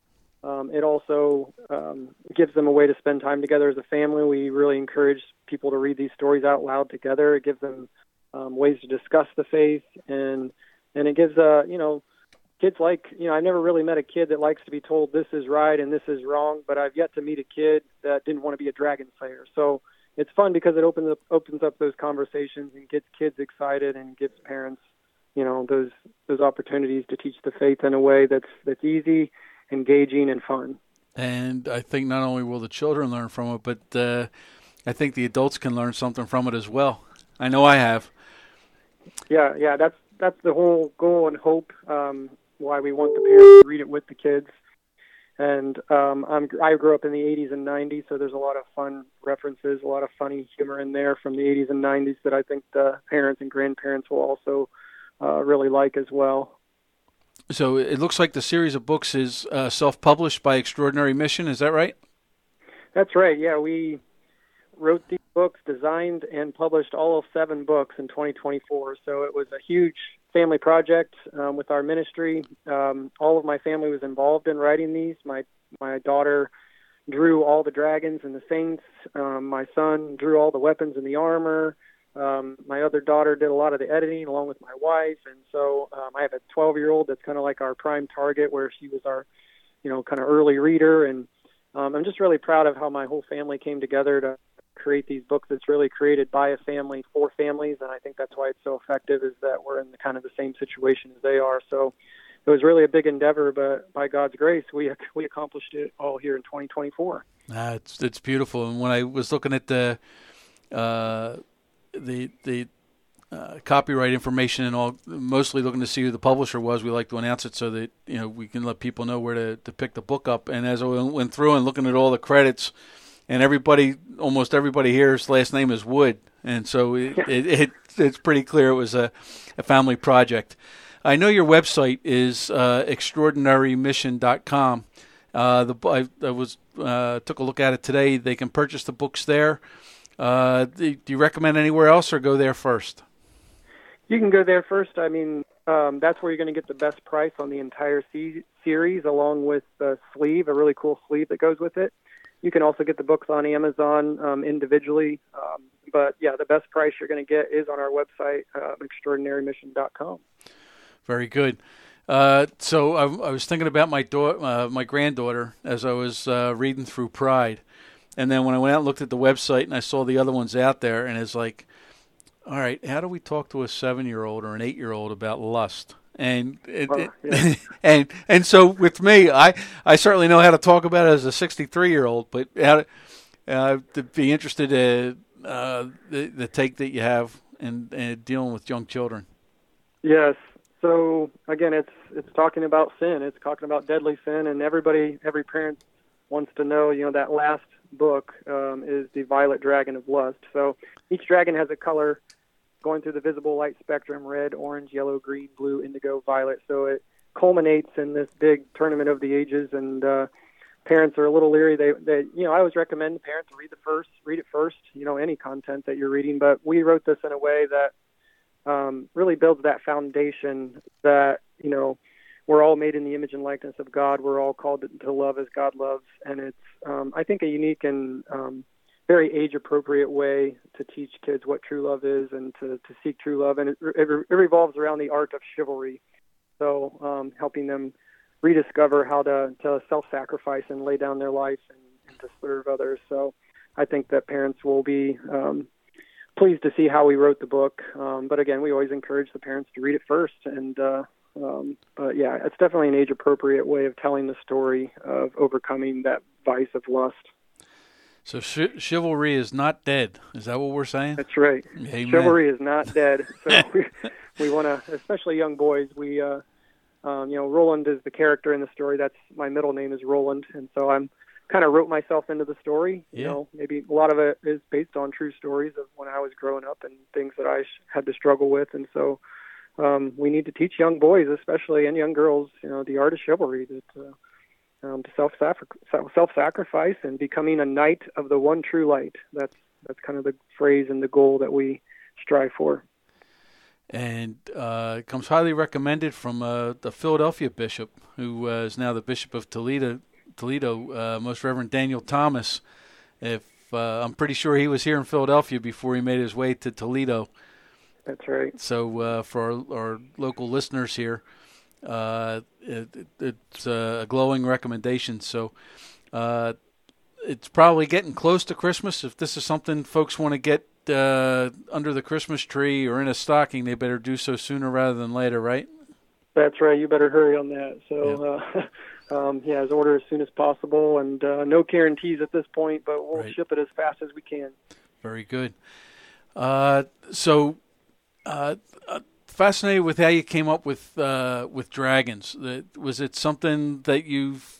F: It also gives them a way to spend time together as a family. We really encourage people to read these stories out loud together. It gives them ways to discuss the faith, and it gives kids I've never really met a kid that likes to be told this is right and this is wrong, but I've yet to meet a kid that didn't want to be a dragon slayer. So it's fun because it opens up those conversations and gets kids excited and gives parents, those opportunities to teach the faith in a way that's easy, engaging, and fun. And
C: I think not only will the children learn from it, but I think the adults can learn something from it as well. I know I have.
F: Yeah, that's the whole goal and hope. Why we want the parents to read it with the kids. And I grew up in the 80s and 90s, so there's a lot of fun references, a lot of funny humor in there from the 80s and 90s that I think the parents and grandparents will also really like as well.
C: So it looks like the series of books is self-published by Extraordinary Mission. Is that right?
F: That's right. Yeah, we wrote these books, designed and published all of 7 books in 2024. So it was a huge family project with our ministry. All of my family was involved in writing these. My daughter drew all the dragons and the saints. My son drew all the weapons and the armor. My other daughter did a lot of the editing along with my wife. And so I have a 12-year-old that's kind of like our prime target, where she was our, kind of early reader. And I'm just really proud of how my whole family came together to create these books. It's really created by a family for families, and I think that's why it's so effective, is that we're in kind of the same situation as they are. So it was really a big endeavor, but by God's grace, we accomplished it all here in 2024.
C: It's beautiful. And when I was looking at the copyright information and all, mostly looking to see who the publisher was, we like to announce it so that we can let people know where to pick the book up. And as I went through and looking at all the credits, and almost everybody here's last name is Wood, and so it's pretty clear it was a family project. I know your website is extraordinarymission.com. I took a look at it today. They can purchase the books there. Do you recommend anywhere else, or go there first?
F: You can go there first. I mean, that's where you're going to get the best price on the entire series, along with the sleeve, a really cool sleeve that goes with it. You can also get the books on Amazon individually. But, yeah, the best price you're going to get is on our website, extraordinarymission.com.
C: Very good. So I was thinking about my granddaughter as I was reading through Pride. And then when I went out and looked at the website and I saw the other ones out there, and it's like, all right, how do we talk to a 7-year-old or an 8-year-old about lust? And and so with me, I certainly know how to talk about it as a 63-year-old, but to be interested in the take that you have in dealing with young children.
F: Yes. So again, it's talking about sin. It's talking about deadly sin, and every parent wants to know. That last book is the Violet Dragon of Lust. So each dragon has a color going through the visible light spectrum: red, orange, yellow, green, blue, indigo, violet. So it culminates in this big tournament of the ages, and parents are a little leery. They I always recommend parents to read it first, any content that you're reading. But we wrote this in a way that really builds that foundation that, we're all made in the image and likeness of God. We're all called to love as God loves. And it's, I think, a unique and very age-appropriate way to teach kids what true love is and to seek true love. And it revolves around the art of chivalry. So helping them rediscover how to self-sacrifice and lay down their life and to serve others. So I think that parents will be pleased to see how we wrote the book. But again, we always encourage the parents to read it first. But yeah, it's definitely an age-appropriate way of telling the story of overcoming that vice of lust.
C: So chivalry is not dead. Is that what we're saying?
F: That's right.
C: Amen.
F: Chivalry is not dead. So we want to, especially young boys, Roland is the character in the story. That's my middle name is Roland. And so I'm kind of wrote myself into the story. Maybe a lot of it is based on true stories of when I was growing up and things that I had to struggle with. And so we need to teach young boys, especially, and young girls, the art of chivalry, that to self-sacrifice and becoming a knight of the one true light. That's kind of the phrase and the goal that we strive for.
C: And it comes highly recommended from the Philadelphia bishop, who is now the Bishop of Toledo, Toledo, Most Reverend Daniel Thomas. I'm pretty sure he was here in Philadelphia before he made his way to Toledo.
F: That's right.
C: So for our local listeners here, it's a glowing recommendation. So it's probably getting close to Christmas. If this is something folks want to get under the Christmas tree or in a stocking, they better do so sooner rather than later, right?
F: That's right. You better hurry on that. So, his order as soon as possible, and no guarantees at this point, but we'll ship it as fast as we can.
C: Very good. Fascinated with how you came up with dragons. Was it something that you've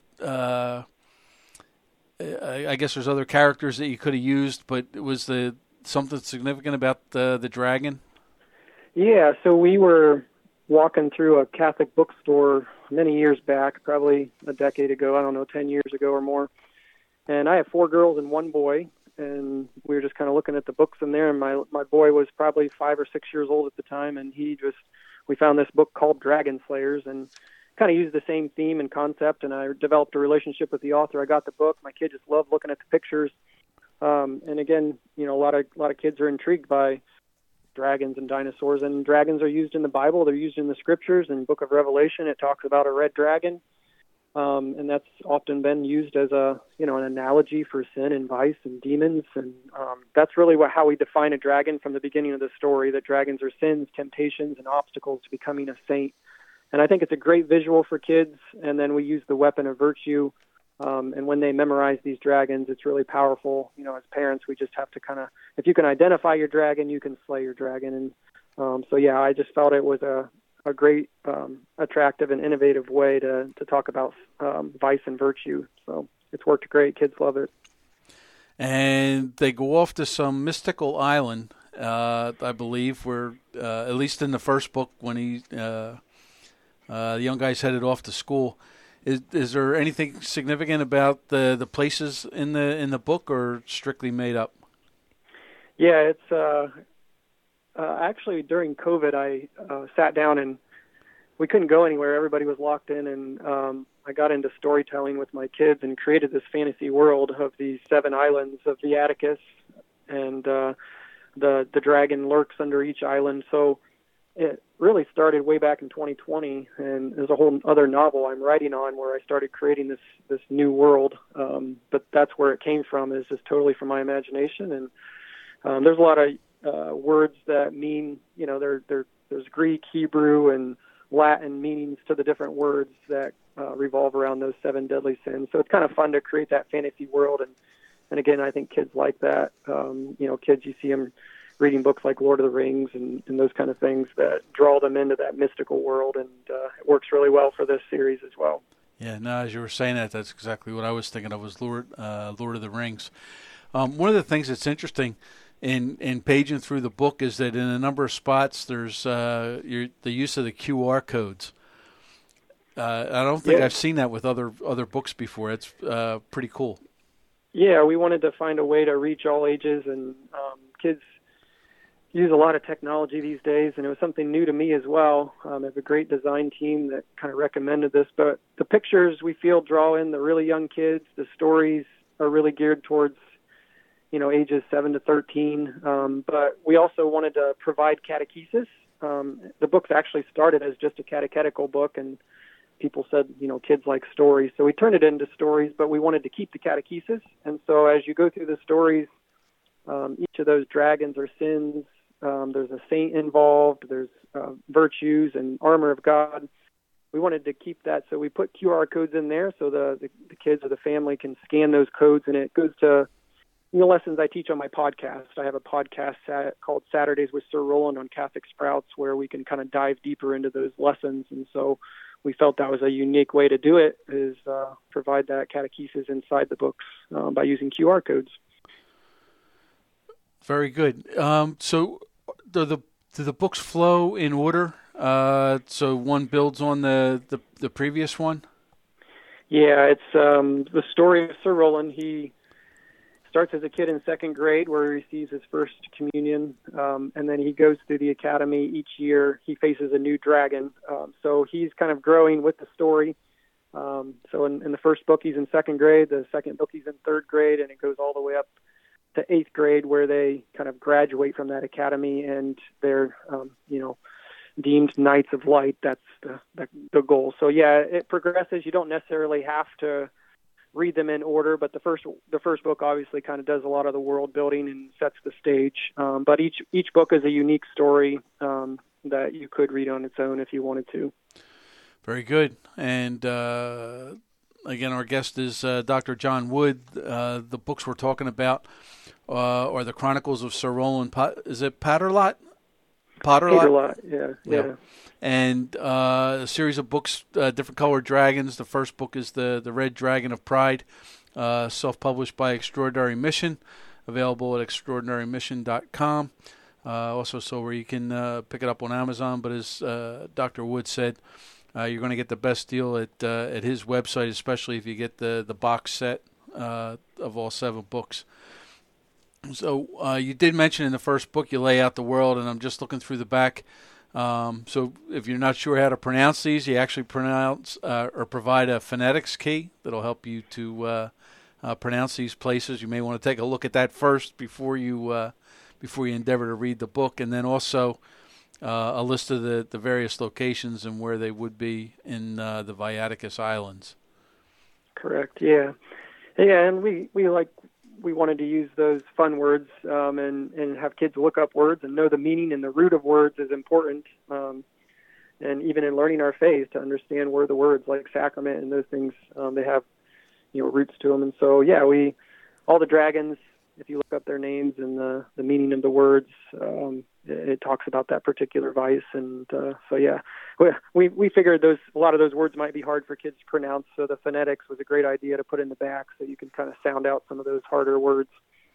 C: I guess there's other characters that you could have used, but was something significant about the dragon?
F: Yeah, so we were walking through a Catholic bookstore many years back, probably a decade ago, 10 years ago or more. And I have 4 girls and 1 boy, and we were just kind of looking at the books in there, and my boy was probably 5 or 6 years old at the time, and we found this book called Dragon Slayers, and kind of used the same theme and concept, and I developed a relationship with the author. I got the book. My kid just loved looking at the pictures. And again, a lot of kids are intrigued by dragons and dinosaurs, and dragons are used in the Bible. They're used in the scriptures. In the book of Revelation, it talks about a red dragon. And that's often been used as an analogy for sin and vice and demons. And that's really how we define a dragon from the beginning of the story, that dragons are sins, temptations, and obstacles to becoming a saint. And I think it's a great visual for kids. And then we use the weapon of virtue. And when they memorize these dragons, it's really powerful. As parents, we just have to if you can identify your dragon, you can slay your dragon. And I just felt it was a great, attractive and innovative way to talk about vice and virtue. So it's worked great. Kids love it. And
C: they go off to some mystical island, I believe, where at least in the first book, when the young guy's headed off to school. Is there anything significant about the places in the book, or strictly made up?
F: Yeah, it's actually during COVID, I sat down and we couldn't go anywhere. Everybody was locked in, and I got into storytelling with my kids and created this fantasy world of these 7 islands of the Atticus, and the dragon lurks under each island. So it really started way back in 2020, and there's a whole other novel I'm writing on where I started creating this new world. But that's where it came from, is just totally from my imagination. And there's a lot of words that mean, there's Greek, Hebrew, and Latin meanings to the different words that revolve around those 7 deadly sins. So it's kind of fun to create that fantasy world. And again, I think kids like that. Kids, you see them reading books like Lord of the Rings and those kind of things that draw them into that mystical world, and it works really well for this series as well.
C: Yeah, no, as you were saying that's exactly what I was thinking of, was Lord of the Rings. One of the things that's interesting in paging through the book is that in a number of spots there's the use of the QR codes. I don't think I've seen that with other books before. It's pretty cool.
F: Yeah, we wanted to find a way to reach all ages, and kids use a lot of technology these days, and it was something new to me as well. I have a great design team that kind of recommended this, but the pictures we feel draw in the really young kids. The stories are really geared towards, ages 7 to 13, but we also wanted to provide catechesis. The book's actually started as just a catechetical book, and people said, kids like stories, so we turned it into stories, but we wanted to keep the catechesis. And so as you go through the stories, each of those dragons are sins. There's a saint involved. There's virtues and armor of God. We wanted to keep that, so we put QR codes in there so the kids or the family can scan those codes, and it goes to lessons I teach on my podcast. I have a podcast called Saturdays with Sir Roland on Catholic Sprouts, where we can kind of dive deeper into those lessons. And so we felt that was a unique way to do it, is provide that catechesis inside the books by using QR codes.
C: Very good. So do the books flow in order? So one builds on the previous one?
F: Yeah, it's the story of Sir Roland. He starts as a kid in 2nd grade, where he receives his first communion, and then he goes through the academy. Each year he faces a new dragon. So he's kind of growing with the story. So in the first book, he's in second grade. The second book, he's in third grade, and it goes all the way up to eighth grade, where they kind of graduate from that academy, and they're, deemed Knights of Light. That's the goal. So yeah, it progresses. You don't necessarily have to read them in order, but the first book obviously kind of does a lot of the world building and sets the stage. But each book is a unique story that you could read on its own if you wanted to. Very good. And again, our guest is Dr. John Wood. The books we're talking about are the Chronicles of Sir Roland Paterlot? Paterlot, yeah. And a series of books, different colored dragons. The first book is the Red Dragon of Pride, self-published by Extraordinary Mission, available at extraordinarymission.com. Also, so where you can pick it up on Amazon. But as Dr. Wood said, you're going to get the best deal at his website, especially if you get the box set of all 7 books. So you did mention in the first book you lay out the world, and I'm just looking through the back. So if you're not sure how to pronounce these, you actually pronounce or provide a phonetics key that'll help you to pronounce these places. You may want to take a look at that first before you endeavor to read the book, and then also a list of the various locations and where they would be in the Viaticus Islands. Correct. Yeah, and we wanted to use those fun words and have kids look up words and know the meaning and the root of words is important. And even in learning our faith, to understand where the words like sacrament and those things, they have, roots to them. And so, all the dragons, if you look up their names and the meaning of the words, it talks about that particular vice. And we figured a lot of those words might be hard for kids to pronounce, so the phonetics was a great idea to put in the back so you can kind of sound out some of those harder words.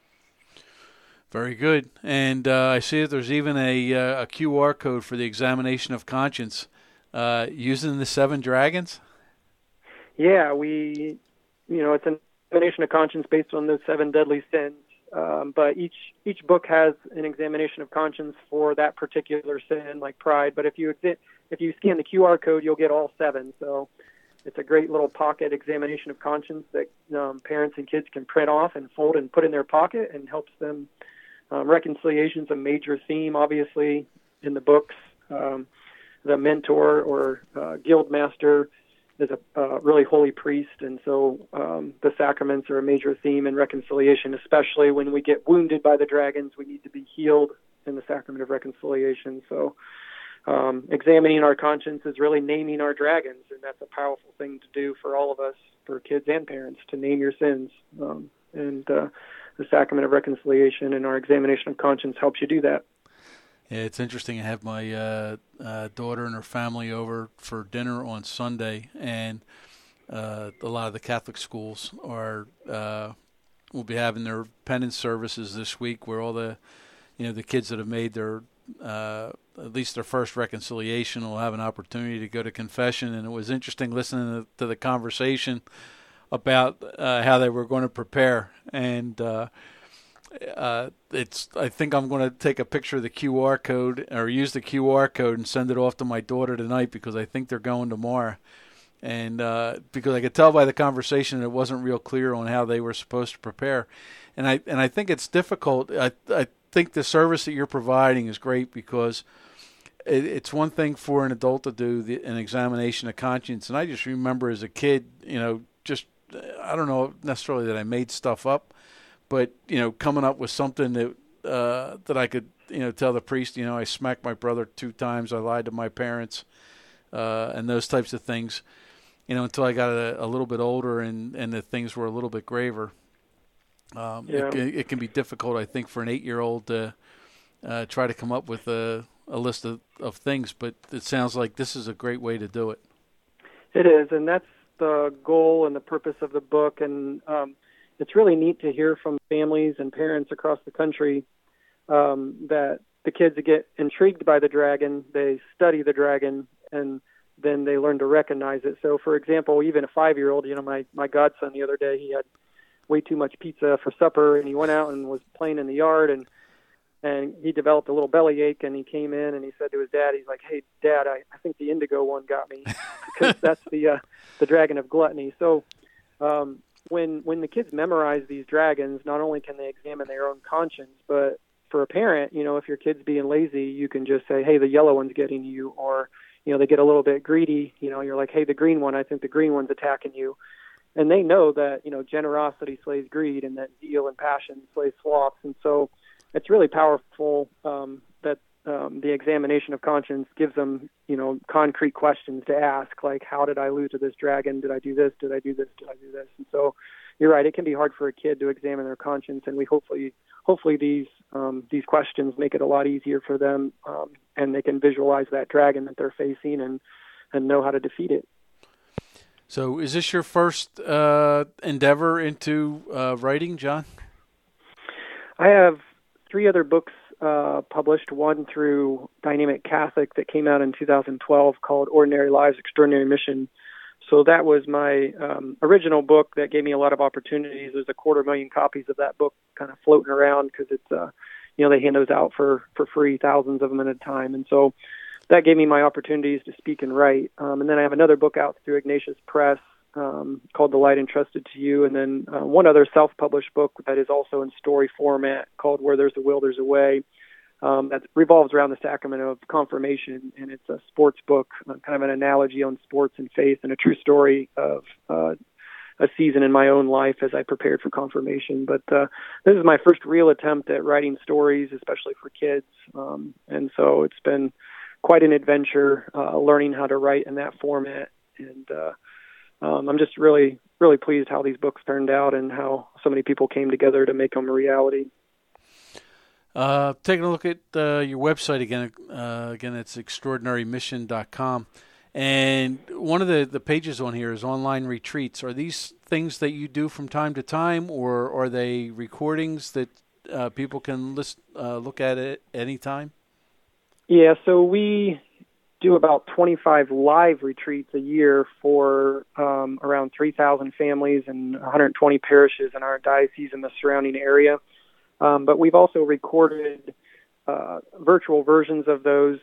F: Very good. And I see that there's even a QR code for the examination of conscience using the 7 dragons? Yeah, it's an examination of conscience based on those 7 deadly sins. But each book has an examination of conscience for that particular sin, like pride. But if you scan the QR code, you'll get all 7. So it's a great little pocket examination of conscience that parents and kids can print off and fold and put in their pocket, and helps them. Reconciliation's a major theme, obviously, in the books. The mentor or guild master is a really holy priest, and so the sacraments are a major theme in reconciliation, especially when we get wounded by the dragons. We need to be healed in the sacrament of reconciliation. So examining our conscience is really naming our dragons, and that's a powerful thing to do for all of us, for kids and parents, to name your sins. And the sacrament of reconciliation and our examination of conscience helps you do that. Yeah, it's interesting. I have my daughter and her family over for dinner on Sunday, and a lot of the Catholic schools will be having their penance services this week, where all the kids that have made their at least their first reconciliation will have an opportunity to go to confession. And it was interesting listening to the conversation about how they were going to prepare, and I think I'm going to take a picture of the QR code, or use the QR code and send it off to my daughter tonight, because I think they're going tomorrow. And because I could tell by the conversation it wasn't real clear on how they were supposed to prepare. And I think it's difficult. I think the service that you're providing is great, because it's one thing for an adult to do an examination of conscience. And I just remember as a kid, I don't know necessarily that I made stuff up, but, coming up with something that I could, tell the priest, I smacked my brother 2 times, I lied to my parents, and those types of things, until I got a little bit older and the things were a little bit graver. It can be difficult, I think, for an 8-year-old to try to come up with a list of things, but it sounds like this is a great way to do it. It is, and that's the goal and the purpose of the book. And it's really neat to hear from families and parents across the country that the kids get intrigued by the dragon, they study the dragon, and then they learn to recognize it. So, for example, even a 5-year-old, my godson the other day, he had way too much pizza for supper, and he went out and was playing in the yard, and and he developed a little bellyache, and he came in and he said to his dad, he's like, "Hey, Dad, I think the indigo one got me," because that's the dragon of gluttony. So when the kids memorize these dragons, not only can they examine their own conscience, but for a parent, if your kid's being lazy, you can just say, "Hey, the yellow one's getting you," or they get a little bit greedy. You're like, "Hey, the green one, I think the green one's attacking you." And they know that, generosity slays greed and that zeal and passion slays sloths. And so it's really powerful that the examination of conscience gives them, concrete questions to ask, like, how did I lose to this dragon? Did I do this? Did I do this? Did I do this? And so you're right. It can be hard for a kid to examine their conscience. And we hopefully these questions make it a lot easier for them, and they can visualize that dragon that they're facing and know how to defeat it.
C: So is this your first endeavor into writing, John?
F: I have 3 other books published, one through Dynamic Catholic that came out in 2012 called Ordinary Lives, Extraordinary Mission. So that was my original book that gave me a lot of opportunities. There's 250,000 copies of that book kind of floating around because it's, they hand those out for free, thousands of them at a time. And so that gave me my opportunities to speak and write. And then I have another book out through Ignatius Press called The Light Entrusted to You, and then one other self-published book that is also in story format called Where There's a Will, There's a Way, that revolves around the sacrament of confirmation, and it's a sports book, kind of an analogy on sports and faith, and a true story of a season in my own life as I prepared for confirmation. But this is my first real attempt at writing stories, especially for kids, and so it's been quite an adventure learning how to write in that format. And I'm just really, really pleased how these books turned out and how so many people came together to make them a reality.
C: Taking a look at your website again. Again, it's extraordinarymission.com. And one of the pages on here is online retreats. Are these things that you do from time to time, or are they recordings that people can look at it any time?
F: Yeah, so we do about 25 live retreats a year for around 3,000 families and 120 parishes in our diocese and the surrounding area. But we've also recorded virtual versions of those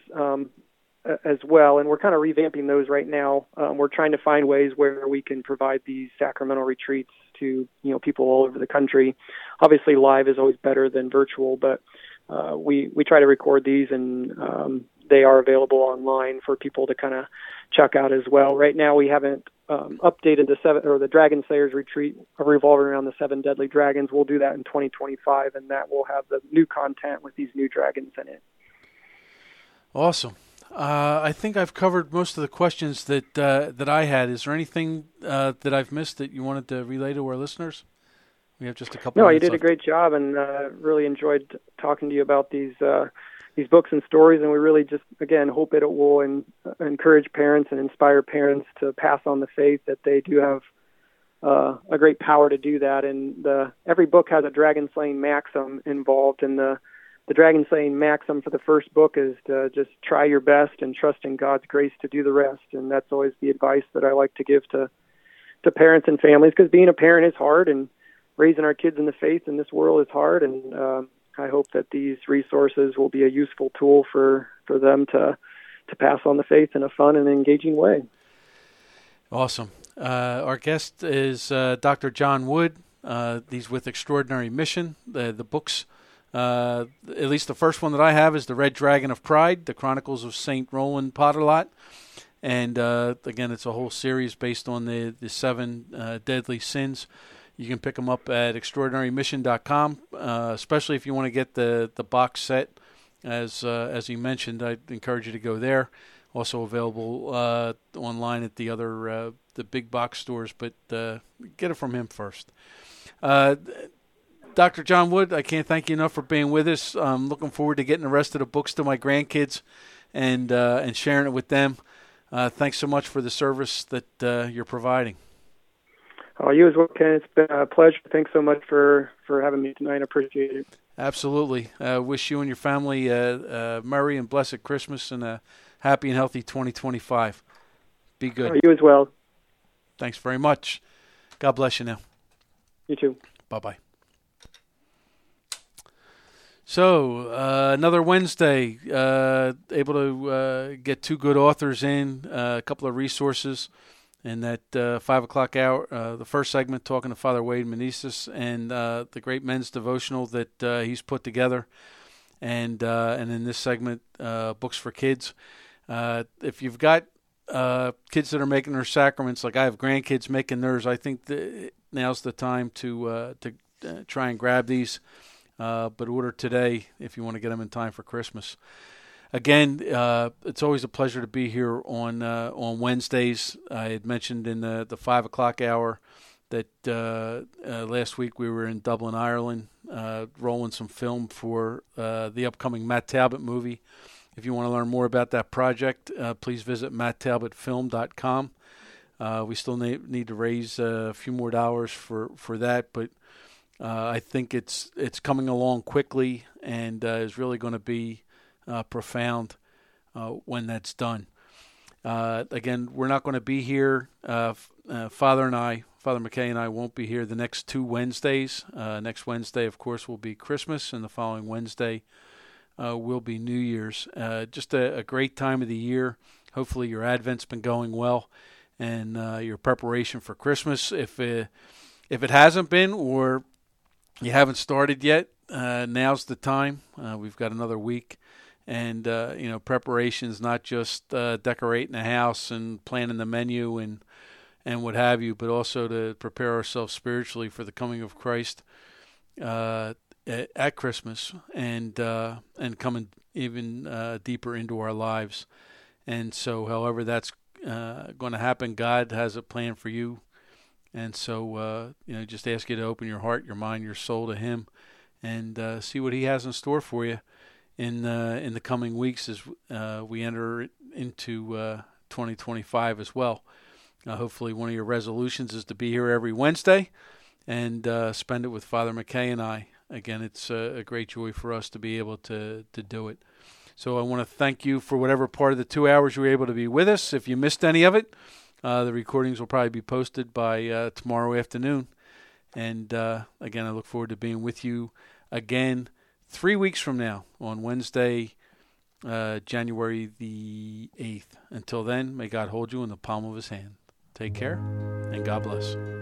F: as well, and we're kind of revamping those right now. We're trying to find ways where we can provide these sacramental retreats to people all over the country. Obviously, live is always better than virtual, but we try to record these, and they are available online for people to kind of check out as well. Right now, we haven't updated the Dragon Slayers retreat revolving around the 7 deadly dragons. We'll do that in 2025, and that will have the new content with these new dragons in it.
C: Awesome. I think I've covered most of the questions that I had. Is there anything that I've missed that you wanted to relay to our listeners? We have just a couple.
F: No, you did a great job, and really enjoyed talking to you about these books and stories. And we really just, again, hope it will encourage parents and inspire parents to pass on the faith, that they do have a great power to do that. And every book has a dragon slaying maxim involved, and the dragon slaying maxim for the first book is to just try your best and trust in God's grace to do the rest. And that's always the advice that I like to give to parents and families, because being a parent is hard, and raising our kids in the faith in this world is hard. And I hope that these resources will be a useful tool for them to pass on the faith in a fun and engaging way.
C: Awesome. Our guest is Dr. John Wood. He's with Extraordinary Mission. The books, at least the first one that I have, is The Red Dragon of Pride, The Chronicles of St. Roland Potterlot. And again, it's a whole series based on the 7 deadly sins. You can pick them up at extraordinarymission.com, especially if you want to get the box set. As you mentioned, I'd encourage you to go there. Also available online at the other the big box stores, but get it from him first. Dr. John Wood, I can't thank you enough for being with us. I'm looking forward to getting the rest of the books to my grandkids and sharing it with them. Thanks so much for the service that you're providing.
F: Oh, you as well, Ken. It's been a pleasure. Thanks so much for having me tonight. I appreciate it. Absolutely.
C: Wish you and your family a merry and blessed Christmas and a happy and healthy 2025. Be good.
F: Oh, you as well.
C: Thanks very much. God bless you now.
F: You too.
C: Bye-bye. So, another Wednesday, able to get two good authors in, a couple of resources in that 5 o'clock hour. The first segment talking to Father Wade Meneses and the great men's devotional that he's put together. And in this segment, Books for Kids. If you've got kids that are making their sacraments, like I have grandkids making theirs, I think now's the time to try and grab these. But order today if you want to get them in time for Christmas. Again, it's always a pleasure to be here on Wednesdays. I had mentioned in the 5 o'clock hour that last week we were in Dublin, Ireland, rolling some film for the upcoming Matt Talbot movie. If you want to learn more about that project, please visit matttalbotfilm.com. We still need to raise a few more dollars for that, but I think it's coming along quickly and is really going to be profound when that's done. Again, we're not going to be here. Father McKay and I won't be here the next 2 Wednesdays. Next Wednesday, of course, will be Christmas, and the following Wednesday will be New Year's. Just a great time of the year. Hopefully your Advent's been going well and your preparation for Christmas. If it hasn't been, or you haven't started yet, now's the time. We've got another week. And, preparation's not just decorating the house and planning the menu and what have you, but also to prepare ourselves spiritually for the coming of Christ at Christmas and coming even deeper into our lives. And so however that's going to happen, God has a plan for you. And so, just ask you to open your heart, your mind, your soul to Him, and see what He has in store for you in the coming weeks as we enter into 2025 as well. Hopefully, one of your resolutions is to be here every Wednesday and spend it with Father McKay and I. Again, it's a great joy for us to be able to do it. So I want to thank you for whatever part of the 2 hours you were able to be with us. If you missed any of it, the recordings will probably be posted by tomorrow afternoon. And again, I look forward to being with you again 3 weeks from now on Wednesday, January the 8th. Until then, may God hold you in the palm of His hand. Take care, and God bless.